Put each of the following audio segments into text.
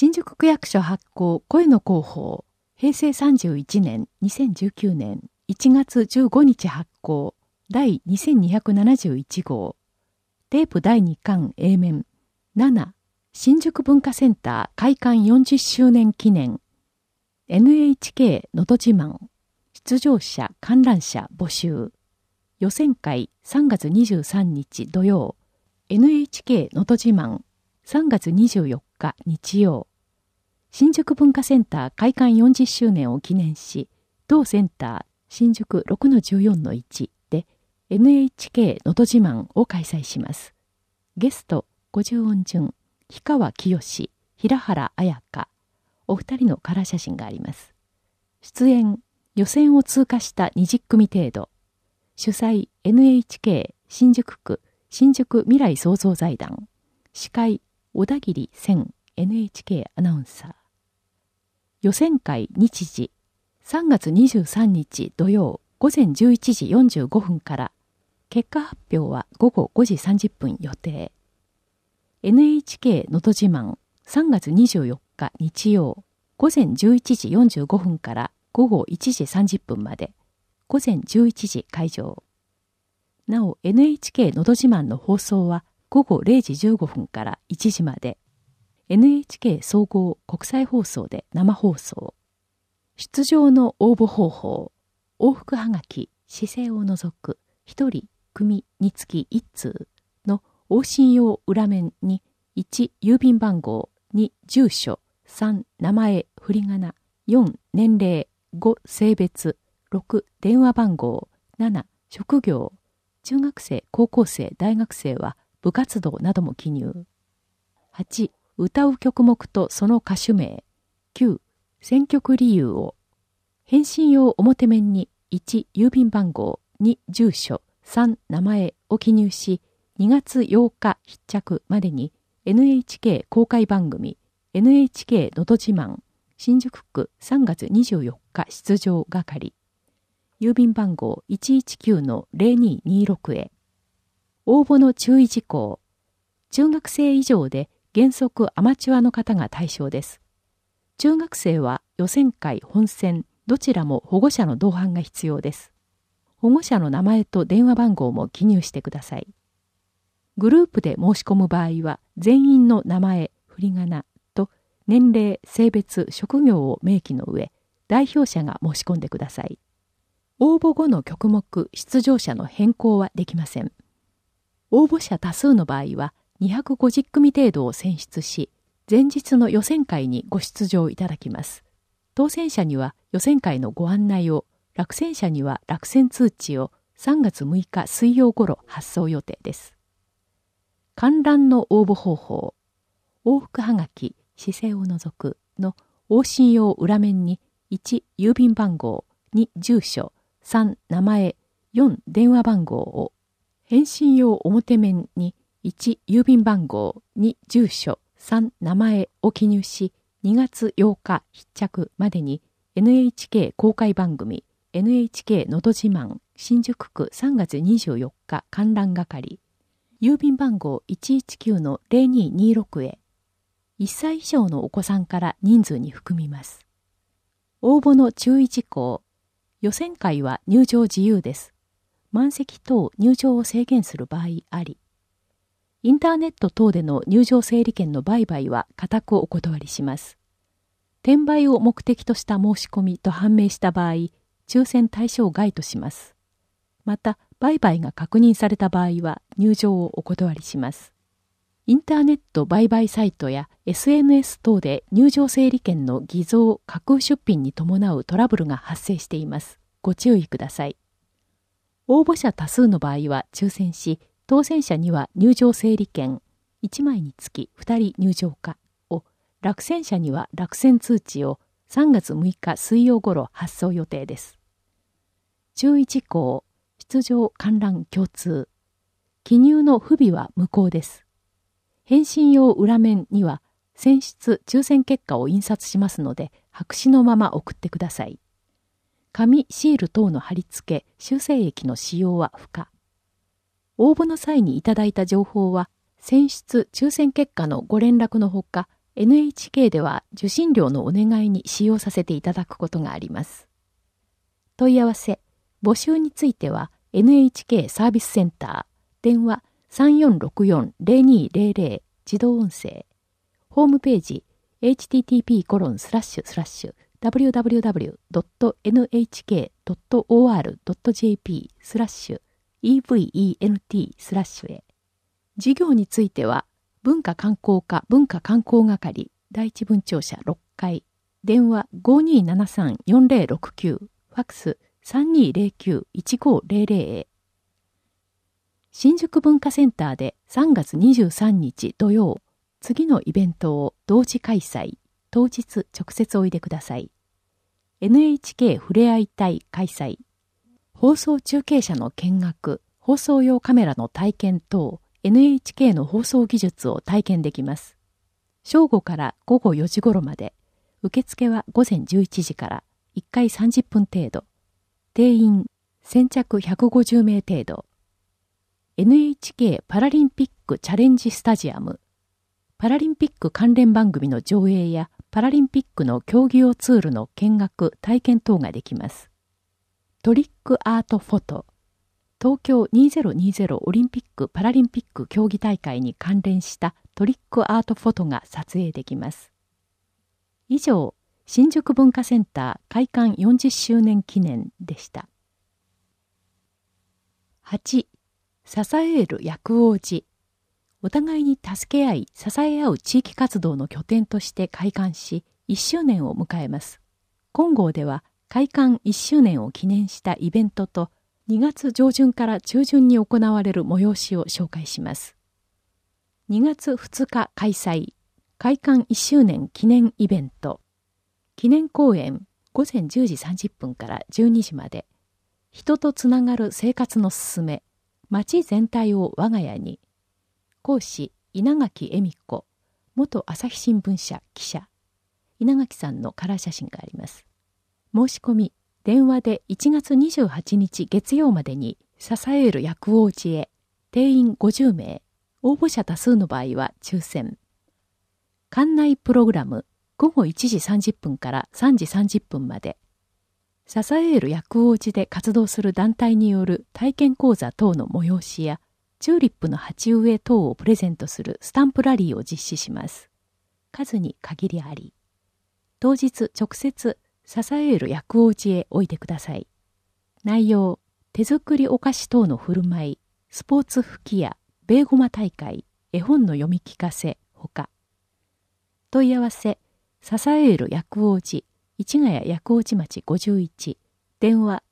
新宿区役所発行声の広報、平成31年2019年1月15日発行第2271号、テープ第2巻 A 面7、新宿文化センター開館40周年記念 NHK のど自慢、出場者観覧者募集、予選会3月23日土曜、NHK のど自慢3月24日日曜、新宿文化センター開館40周年を記念し、同センター新宿 6-14-1 で NHK のど自慢を開催します。ゲスト50音順、氷川きよし、平原綾香、お二人のカラー写真があります。出演、予選を通過した20組程度。主催 NHK 新宿区新宿未来創造財団。司会小田切千 NHK アナウンサー。予選会日時3月23日土曜午前11時45分から、結果発表は午後5時30分予定。NHK のど自慢3月24日日曜午前11時45分から午後1時30分まで、午前11時会場。なお NHK のど自慢の放送は午後0時15分から1時まで、NHK 総合国際放送で生放送。出場の応募方法、往復はがき、姿勢を除く、1人、組につき1通の往診用裏面に、1、郵便番号、2、住所、3、名前、振り仮名、4、年齢、5、性別、6、電話番号、7、職業、中学生、高校生、大学生は部活動なども記入。8、歌う曲目とその歌手名。9、選曲理由を。返信用表面に1、郵便番号、2、住所、3、名前を記入し、2月8日必着までに NHK 公開番組 NHK のど自慢新宿区3月24日出場係。郵便番号 119-0226 へ。応募の注意事項。中学生以上で原則アマチュアの方が対象です。中学生は予選会、本選、どちらも保護者の同伴が必要です。保護者の名前と電話番号も記入してください。グループで申し込む場合は、全員の名前、振り仮名と年齢、性別、職業を明記の上、代表者が申し込んでください。応募後の曲目、出場者の変更はできません。応募者多数の場合は、250組程度を選出し、前日の予選会にご出場いただきます。当選者には予選会のご案内を、落選者には落選通知を3月6日水曜頃発送予定です。観覧の応募方法。往復はがき、姿勢を除くの往診用裏面に1、郵便番号、2、住所、3、名前、4、電話番号を。返信用表面に1、郵便番号、2、住所、3、名前を記入し、2月8日必着までに NHK 公開番組、NHK のど自慢新宿区3月24日観覧係。郵便番号 119-0226 へ。1歳以上のお子さんから人数に含みます。応募の注意事項。予選会は入場自由です。満席等入場を制限する場合あり。インターネット等での入場整理券の売買は固くお断りします。転売を目的とした申し込みと判明した場合、抽選対象外とします。また、売買が確認された場合は入場をお断りします。インターネット売買サイトや SNS 等で入場整理券の偽造・架空出品に伴うトラブルが発生しています。ご注意ください。応募者多数の場合は抽選し、当選者には入場整理券1枚につき2人入場可を、落選者には落選通知を3月6日水曜頃発送予定です。注意事項。出場観覧共通。記入の不備は無効です。返信用裏面には選出抽選結果を印刷しますので、白紙のまま送ってください。紙、シール等の貼り付け、修正液の使用は不可。応募の際にいただいた情報は、選出抽選結果のご連絡のほか、 NHK では受信料のお願いに使用させていただくことがあります。問い合わせ、募集については NHK サービスセンター、電話 3464-0200 自動音声、ホームページ http://www.nhk.or.jp/event/ へ。事業については、文化観光課文化観光係第一分庁舎6階、電話 5273-4069、ファックス 3209-1500 へ。新宿文化センターで3月23日土曜、次のイベントを同時開催、当日直接おいでください。NHK ふれあい隊開催。放送中継車の見学、放送用カメラの体験等、NHK の放送技術を体験できます。正午から午後4時頃まで、受付は午前11時から1回30分程度。定員先着150名程度。NHK パラリンピックチャレンジスタジアム。パラリンピック関連番組の上映やパラリンピックの競技用ツールの見学・体験等ができます。トリックアートフォト。東京2020オリンピック・パラリンピック競技大会に関連したトリックアートフォトが撮影できます。以上、新宿文化センター開館40周年記念でした。8、支える薬王寺。お互いに助け合い、支え合う地域活動の拠点として開館し、1周年を迎えます。金剛では、開館1周年を記念したイベントと、2月上旬から中旬に行われる催しを紹介します。2月2日開催、開館1周年記念イベント。記念公演、午前10時30分から12時まで。人とつながる生活のすすめ、街全体を我が家に。講師、稲垣恵美子、元朝日新聞社記者。稲垣さんのカラー写真があります。申し込み、電話で1月28日月曜までに、支える薬王寺へ、定員50名、応募者多数の場合は抽選。館内プログラム、午後1時30分から3時30分まで。支える薬王寺で活動する団体による体験講座等の催しや、チューリップの鉢植え等をプレゼントするスタンプラリーを実施します。数に限りあり。当日直接支える薬王寺へおいでください。内容、手作りお菓子等の振る舞い、スポーツ吹き矢、ベーゴマ大会、絵本の読み聞かせ、ほか。問い合わせ、支える薬王寺、市ヶ谷薬王寺町51、電話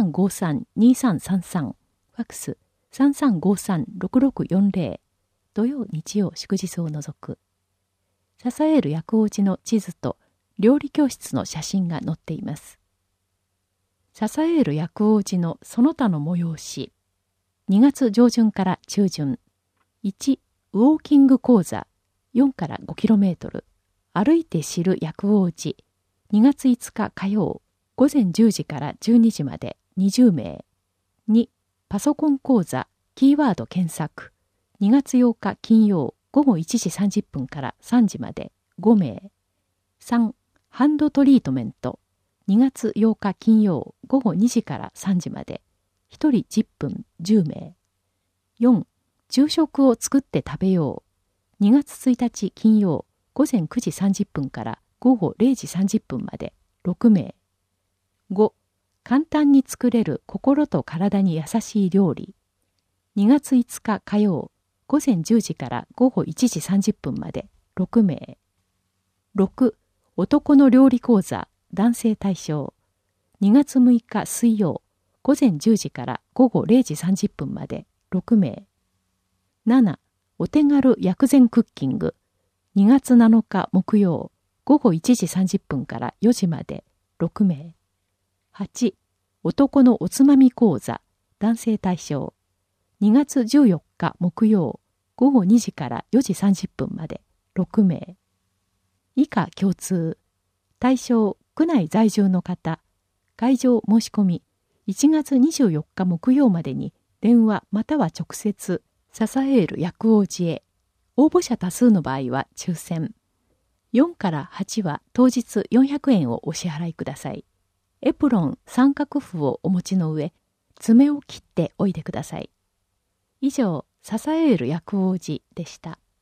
3353-2333、ファックス3353-6640、土曜日曜祝日を除く。支える薬王寺の地図と料理教室の写真が載っています。支える薬王寺のその他の催し。2月上旬から中旬。1、ウォーキング講座4から5キロメートル。歩いて知る薬王寺。2月5日火曜。午前10時から12時まで20名。2、パソコン講座、キーワード検索。2月8日金曜、午後1時30分から3時まで5名。3、ハンドトリートメント。2月8日金曜、午後2時から3時まで。1人10分10名。4、昼食を作って食べよう。2月1日金曜、午前9時30分から午後0時30分まで6名。5、簡単に作れる心と体に優しい料理。2月5日火曜、午前10時から午後1時30分まで6名。6、男の料理講座、男性対象。2月6日水曜、午前10時から午後0時30分まで6名。7、お手軽薬膳クッキング。2月7日木曜、午後1時30分から4時まで6名。8、男のおつまみ講座、男性対象。2月14日木曜、午後2時から4時30分まで6名。以下共通。対象、区内在住の方。会場申し込み。1月24日木曜までに電話または直接、支える薬王寺へ。応募者多数の場合は抽選。 4から8は当日400円をお支払いください。エプロン、三角符をお持ちの上、爪を切っておいてください。以上、ササエール薬王子でした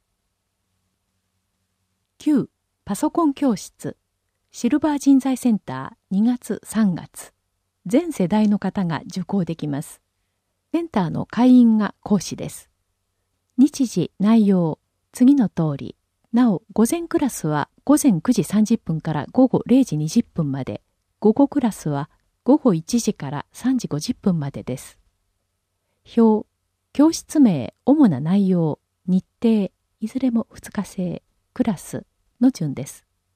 。9. パソコン教室シルバー人材センター2月3月。全世代の方が受講できます。センターの会員が講師です。日時、内容、次の通り。なお、午前クラスは午前9時30分から午後0時20分まで。午後クラスは午後1時から3時50分までです。表、教室名、主な内容、日程、いずれも2日制、クラスの順です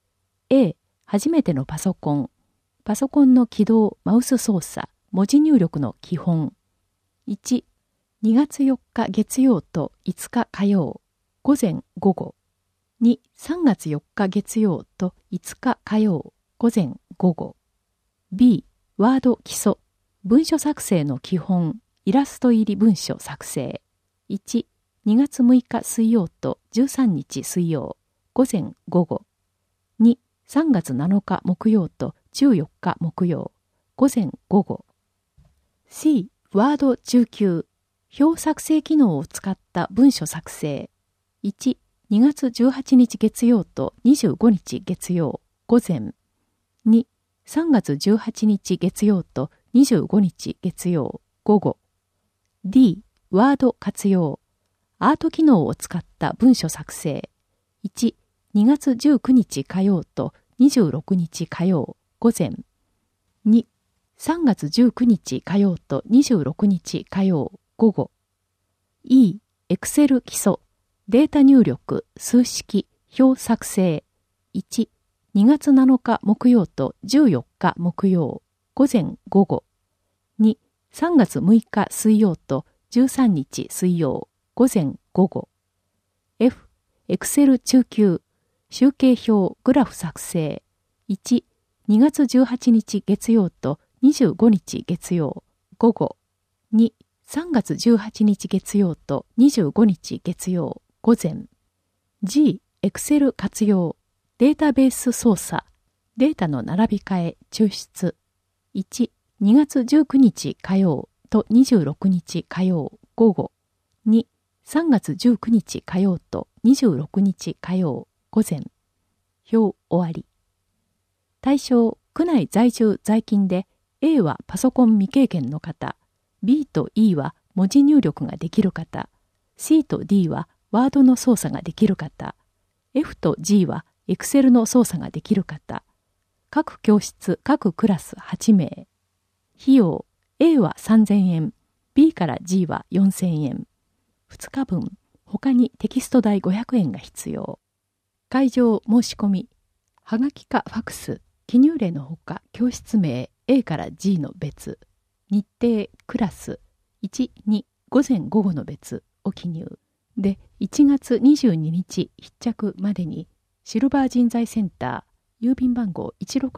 。A、初めてのパソコン。パソコンの起動、マウス操作、文字入力の基本。1、2月4日月曜と5日火曜、午前午後。2、3月4日月曜と5日火曜、午前午後。B、ワード基礎、文書作成の基本、イラスト入り文書作成。1、2月6日水曜と13日水曜、午前午後。2、3月7日木曜と14日木曜、午前午後。C、ワード中級、表作成機能を使った文書作成。1、2月18日月曜と25日月曜、午前。2、3月18日月曜と25日月曜、午後。D、ワード活用。アート機能を使った文書作成。1、2月19日火曜と26日火曜、午前。2、3月19日火曜と26日火曜、午後。E、Excel 基礎。データ入力、数式、表作成。1、2月7日木曜と14日木曜、午前午後。2、3月6日水曜と13日水曜、午前午後。F、Excel 中級、集計表、グラフ作成。1、2月18日月曜と25日月曜、午後。2、3月18日月曜と25日月曜、午前。G、Excel 活用。データベース操作。データの並び替え、抽出。1、2月19日火曜と26日火曜、午後。2、3月19日火曜と26日火曜、午前。表終わり。対象、区内在住在勤で、A はパソコン未経験の方、B と E は文字入力ができる方、C と D はワードの操作ができる方、F と G は Excel の操作ができる方、各教室、各クラス8名。費用、A は3000円、B から G は4000円。2日分、他にテキスト代500円が必要。会場申し込み、はがきかファクス、記入例のほか教室名 A から G の別、日程、クラス、1、2、午前午後の別を記入。で、1月22日必着までに、シルバー人材センター、郵便番号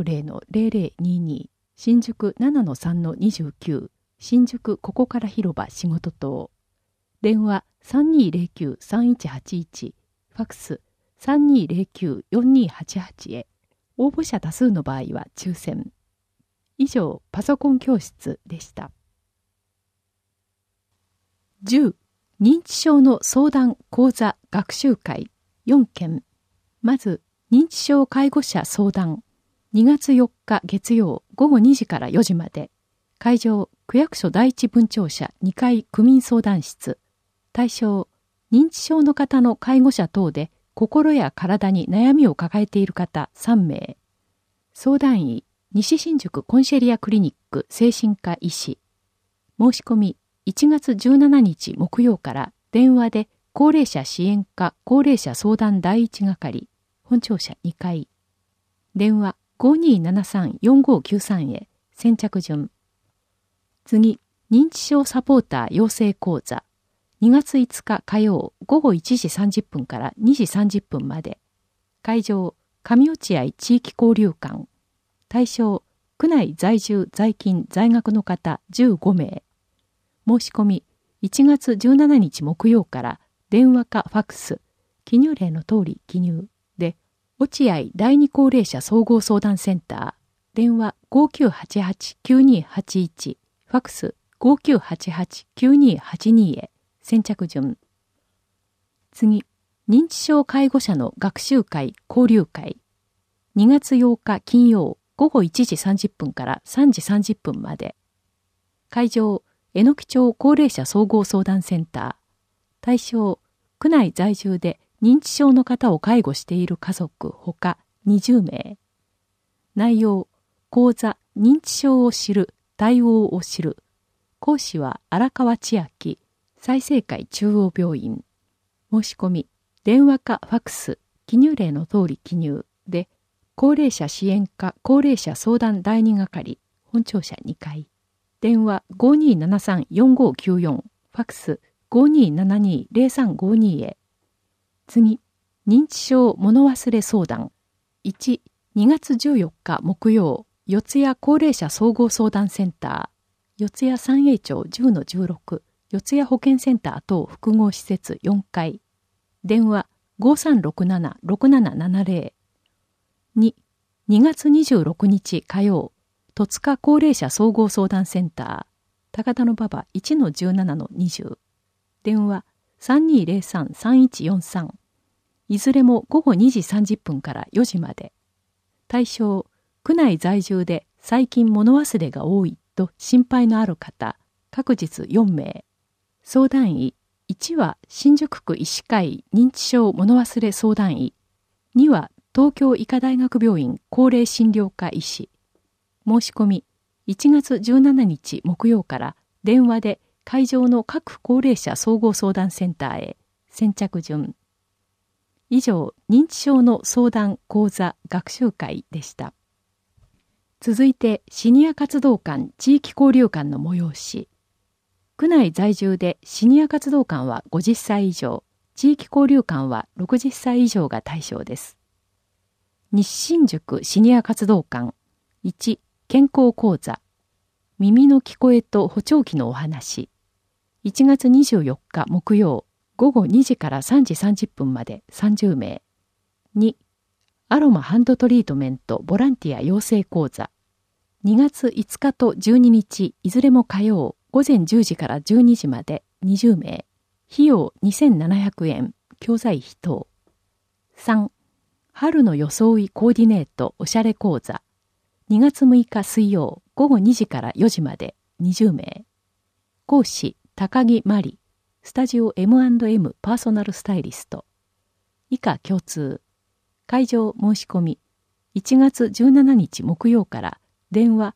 160-0022、新宿 7-3-29、新宿ここから広場仕事棟。電話 3209-3181、ファクス 3209-4288 へ。応募者多数の場合は抽選。以上、パソコン教室でした。10、認知症の相談講座学習会4件。まず、認知症介護者相談。2月4日月曜午後2時から4時まで。会場、区役所第一分庁舎2階区民相談室。対象、認知症の方の介護者等で心や体に悩みを抱えている方3名。相談員、西新宿コンシェリアクリニック精神科医師。申し込み、1月17日木曜から電話で高齢者支援課高齢者相談第一係、本庁舎2階。電話 5273-4593 へ、先着順。次、認知症サポーター養成講座。2月5日火曜午後1時30分から2時30分まで。会場、上落合地域交流館。対象、区内在住在勤在学の方15名。申し込み、1月17日木曜から電話かファクス、記入例の通り記入で、 落合第二高齢者総合相談センター、電話 5988-9281、ファクス 5988-9282 へ、先着順。次、認知症介護者の学習会交流会。2月8日金曜午後1時30分から3時30分まで。会場、榎木町高齢者総合相談センター。対象、区内在住で認知症の方を介護している家族ほか20名。内容、講座、認知症を知る、対応を知る。講師は荒川千秋、済生会中央病院。申し込み、電話かファクス、記入例の通り記入で、高齢者支援課高齢者相談第2係、本庁舎2階。電話 5273-4594、ファクス 5272-0352 へ。次、認知症物忘れ相談。1、2月14日木曜、四谷高齢者総合相談センター、四谷三栄町 10-16、四谷保健センター等複合施設4階。電話 5367-6770。2、2月26日火曜、戸塚高齢者総合相談センター、高田馬場 1-17-20。電話 3203-3143。いずれも午後2時30分から4時まで。対象、区内在住で最近物忘れが多いと心配のある方、各日4名。相談医、1は新宿区医師会認知症物忘れ相談医、2は東京医科大学病院高齢診療科医師。申し込み、1月17日木曜から電話で会場の各高齢者総合相談センターへ、先着順。以上、認知症の相談講座学習会でした。続いて、シニア活動館地域交流館の催し。区内在住でシニア活動館は50歳以上、地域交流館は60歳以上が対象です。西新宿シニア活動館。1、健康講座。耳の聞こえと補聴器のお話。1月24日木曜、午後2時から3時30分まで30名。2、アロマハンドトリートメントボランティア養成講座。2月5日と12日、いずれも火曜、午前10時から12時まで20名。費用2700円、教材費等。3、春の装いコーディネートおしゃれ講座。2月6日水曜、午後2時から4時まで20名。講師、高木真理。スタジオ M&M パーソナルスタイリスト。以下共通。会場申し込み。1月17日木曜から電話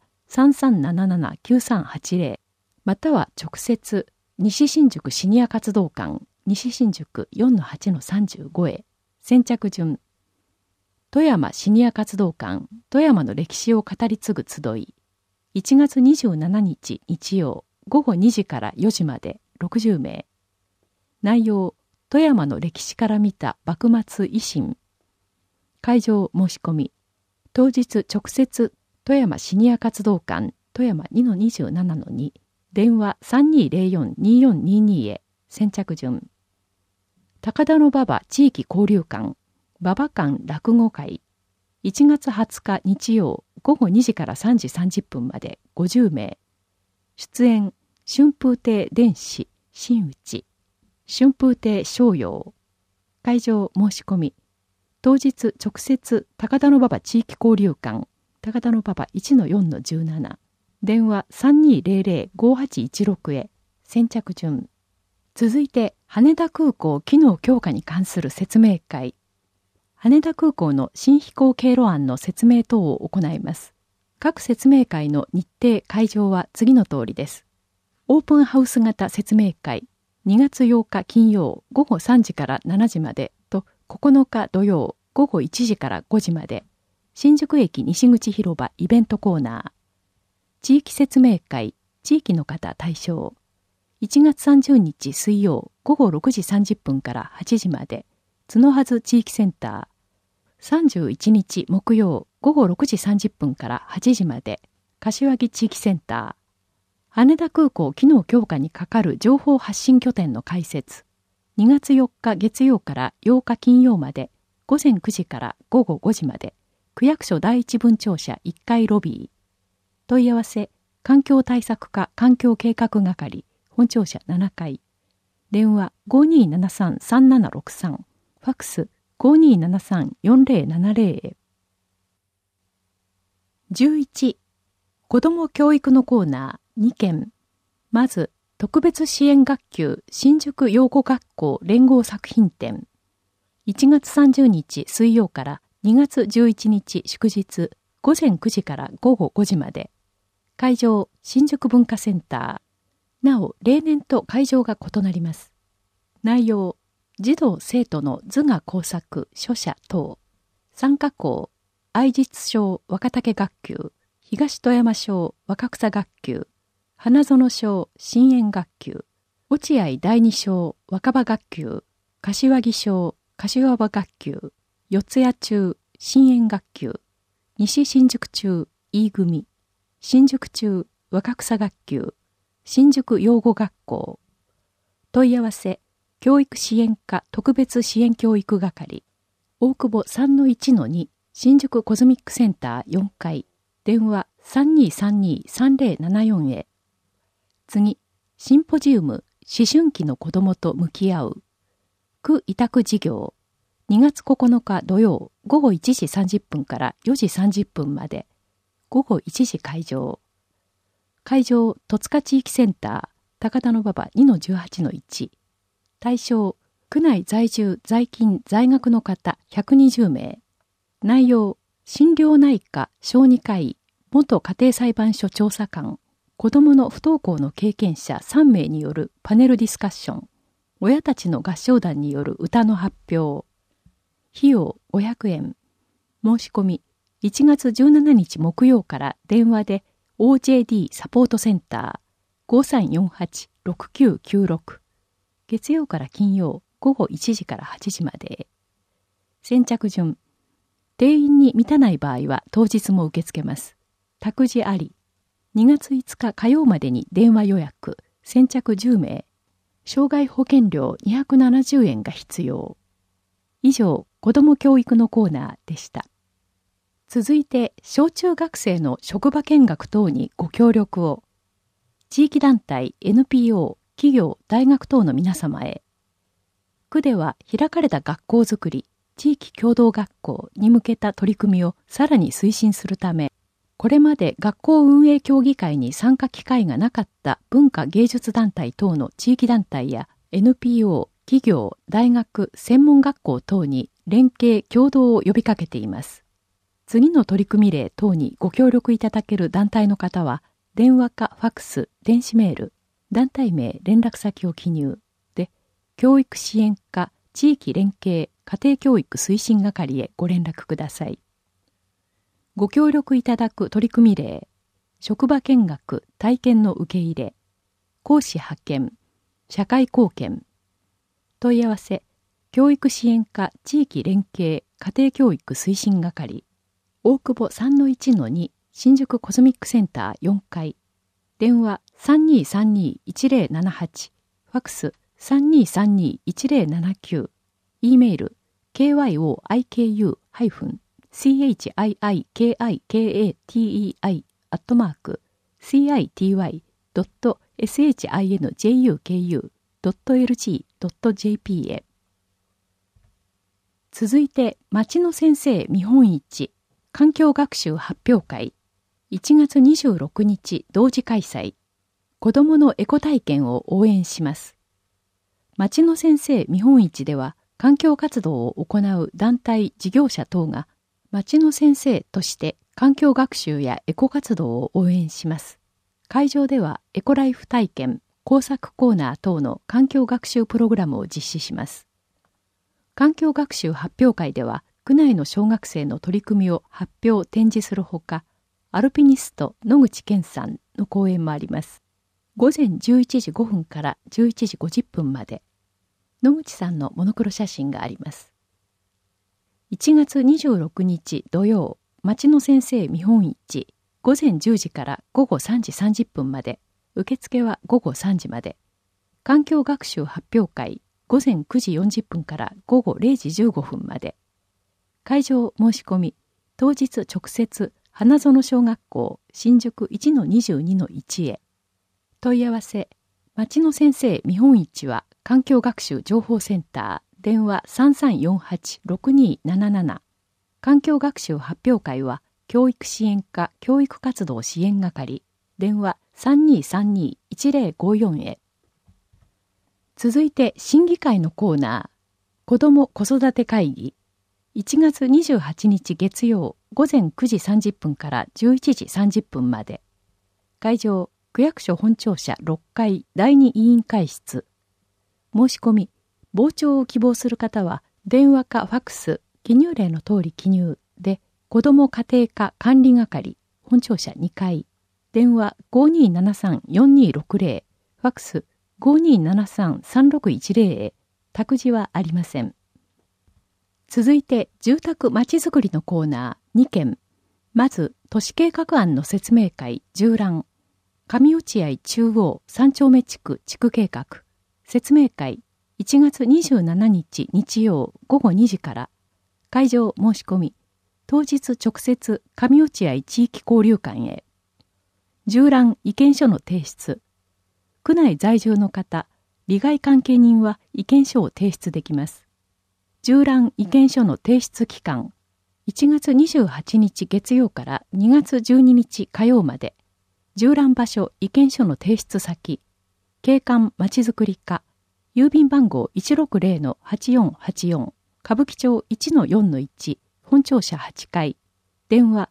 3377-9380 または直接西新宿シニア活動館西新宿 4-8-35 へ。先着順。富山シニア活動館富山の歴史を語り継ぐ集い。1月27日日曜午後2時から4時まで60名。内容、富山の歴史から見た幕末維新。会場申し込み。当日直接富山シニア活動館富山 2-27-2 電話 3204-2422 へ。先着順。高田馬場地域交流館馬場館落語会。1月20日日曜午後2時から3時30分まで50名。出演、春風亭伝子、新内。春風亭逍遙。会場申し込み。当日直接高田馬場地域交流館高田馬場 1-4-17 電話 3200-5816 へ。先着順。続いて羽田空港機能強化に関する説明会。羽田空港の新飛行経路案の説明等を行います。各説明会の日程会場は次の通りです。オープンハウス型説明会2月8日金曜午後3時から7時までと9日土曜午後1時から5時まで新宿駅西口広場イベントコーナー。地域説明会地域の方対象。1月30日水曜午後6時30分から8時まで角筈地域センター。31日木曜午後6時30分から8時まで柏木地域センター。羽田空港機能強化にかかる情報発信拠点の開設。2月4日月曜から8日金曜まで午前9時から午後5時まで、区役所第一分庁舎1階ロビー。問い合わせ、環境対策課環境計画係、本庁舎7階。電話 5273-3763、ファックス 5273-4070 へ。11、子ども教育のコーナー2件。まず、特別支援学級新宿養護学校連合作品展。1月30日水曜から2月11日祝日、午前9時から午後5時まで。会場、新宿文化センター。なお、例年と会場が異なります。内容、児童生徒の図画工作、書写等。参加校、愛実小若竹学級、東富山小若草学級、花園小新園学級、落合第二小若葉学級、柏木小柏葉学級、四谷中新園学級、西新宿中飯組、新宿中若草学級、新宿養護学校。問い合わせ、教育支援課特別支援教育係、大久保 3-1-2 新宿コズミックセンター4階、電話 3232-3074 へ。次、シンポジウム、思春期の子どもと向き合う。区委託事業。2月9日土曜、午後1時30分から4時30分まで。午後1時会場。会場、戸塚地域センター、高田馬場 2-18-1。対象、区内在住、在勤、在学の方120名。内容、心療内科、小児科医、元家庭裁判所調査官、子どもの不登校の経験者3名によるパネルディスカッション、親たちの合唱団による歌の発表。費用500円。申し込み、1月17日木曜から電話で OJD サポートセンター 5348-6996。月曜から金曜午後1時から8時まで。先着順。定員に満たない場合は当日も受け付けます。託児あり。2月5日火曜までに電話予約。先着10名。障害保険料270円が必要。以上、子ども教育のコーナーでした。続いて、小中学生の職場見学等にご協力を。地域団体、NPO、企業、大学等の皆様へ。区では開かれた学校づくり、地域共同学校に向けた取り組みをさらに推進するため、これまで学校運営協議会に参加機会がなかった文化芸術団体等の地域団体や NPO、企業、大学、専門学校等に連携協働を呼びかけています。次の取り組み例等にご協力いただける団体の方は、電話かファックス、電子メール、団体名、連絡先を記入で、教育支援課、地域連携、家庭教育推進係へご連絡ください。ご協力いただく取り組み例、職場見学、体験の受け入れ、講師派遣、社会貢献。問い合わせ、教育支援課、地域連携、家庭教育推進係、大久保 3-1-2 新宿コズミックセンター4階、電話 3232-1078、ファックス 3232-1079、E メール kyoik-kei-citi@citi.shinjuku.lg.jp へ。続いて、町の先生見本市環境学習発表会1月26日同時開催。子どものエコ体験を応援します。町の先生見本市では、環境活動を行う団体事業者等が町の先生として環境学習やエコ活動を応援します。会場ではエコライフ体験、工作コーナー等の環境学習プログラムを実施します。環境学習発表会では区内の小学生の取り組みを発表展示するほか、アルピニスト野口健さんの講演もあります。午前11時5分から11時50分まで。野口さんのモノクロ写真があります。1月26日土曜、町の先生見本市、午前10時から午後3時30分まで、受付は午後3時まで。環境学習発表会、午前9時40分から午後0時15分まで。 会場申し込み、当日直接、花園小学校新宿 1-22-1 へ。問い合わせ、町の先生見本市は環境学習情報センター、電話 3348-6277。環境学習発表会は教育支援課教育活動支援係、電話 3232-1054 へ。続いて審議会のコーナー、子ども子育て会議。1月28日月曜午前9時30分から11時30分まで。会場、区役所本庁舎6階第2委員会室。申し込み、傍聴を希望する方は、電話かファックス、記入例の通り記入で、子ども家庭科管理係、本庁舎2階。電話 5273-4260、ファックス 5273-3610 へ、託児はありません。続いて、住宅まちづくりのコーナー2件。まず、都市計画案の説明会、縦覧。上落合中央3丁目地区地区計画。説明会、1月27日日曜午後2時から。会場申し込み。当日直接、上落合地域交流館へ。縦覧意見書の提出。区内在住の方、利害関係人は意見書を提出できます。縦覧意見書の提出期間、1月28日月曜から2月12日火曜まで、縦覧場所意見書の提出先、景観まちづくり課、郵便番号 160-8484、歌舞伎町 1-4-1、本庁舎8階、電話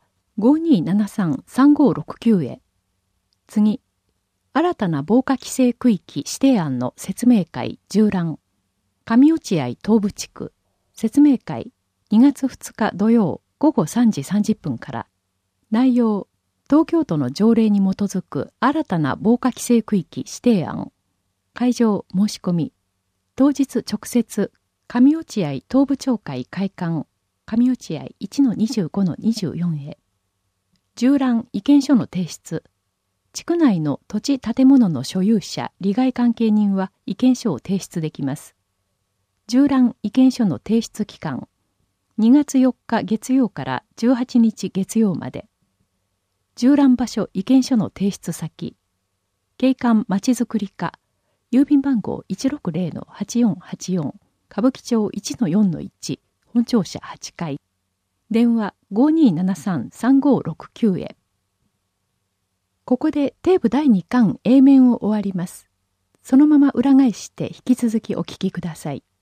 5273-3569 へ。次、新たな防火規制区域指定案の説明会縦覧、上落合東部地区、説明会2月2日土曜午後3時30分から。内容、東京都の条例に基づく新たな防火規制区域指定案。会場申し込み。当日直接、上落合東部町会会館、上落合 1-25-24 へ。縦覧意見書の提出。地区内の土地建物の所有者、利害関係人は意見書を提出できます。縦覧意見書の提出期間、2月4日月曜から18日月曜まで。縦覧場所意見書の提出先、景観まちづくり課、郵便番号 160-8484、歌舞伎町 1-4-1、本庁舎8階。電話 5273-3569 へ。ここでテープ第2巻 A 面を終わります。そのまま裏返して引き続きお聞きください。